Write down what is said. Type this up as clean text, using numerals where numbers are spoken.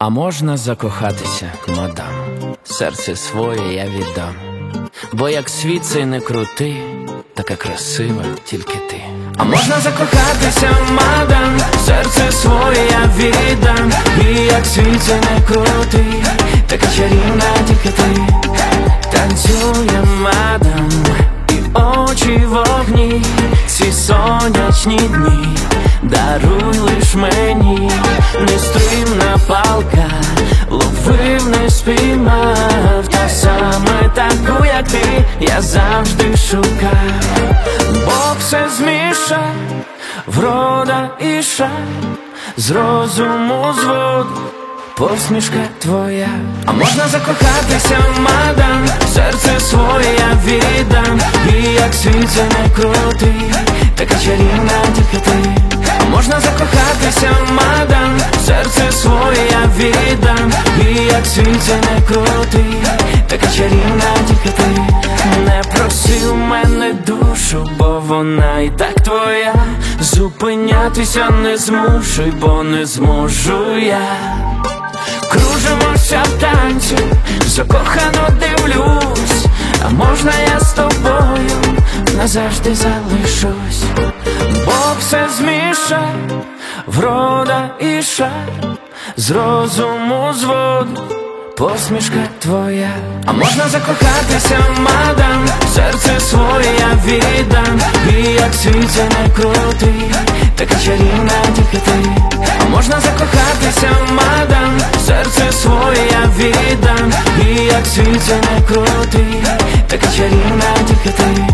А можна закохатися, мадам, серце своє я віддам. Бо як світ цей не крутий, така красива тільки ти. А можна закохатися, мадам, серце своє я віддам. І як світ цей не крутий, така чарівна тільки ти. Танцює, мадам, і очі вогні, ці сонячні дні даруй лиш мені. Нестримна палка, ловив, не спіймав, та саме таку, як ти, я завжди шукав. Бог все змішав, врода і шаль, з розуму звод посмішка твоя. А можна закохатися, мадам, серце своє я віддам. І як світ це не крутий, така чарівна тільки ти. А можна закохатися, мадам, серце своє я віддам. І як світ це не крутий, така чарівна тільки ти. Не проси у мене душу, бо вона і так твоя. Зупинятися не змушуй, бо не зможу я. Кружимося в танці, закохано дивлюсь. А можна я з тобою назавжди залишусь? Бог все змішав, врода і шаль, з розуму звод посмішка твоя. А можна закохатися, мадам, серце своє я віддам. І як світ це не крутий, така чарівна тільки ти. А можна закохатися, мадам, серце своє я віддам. І як світ це не крутий, така чарівна тільки ти.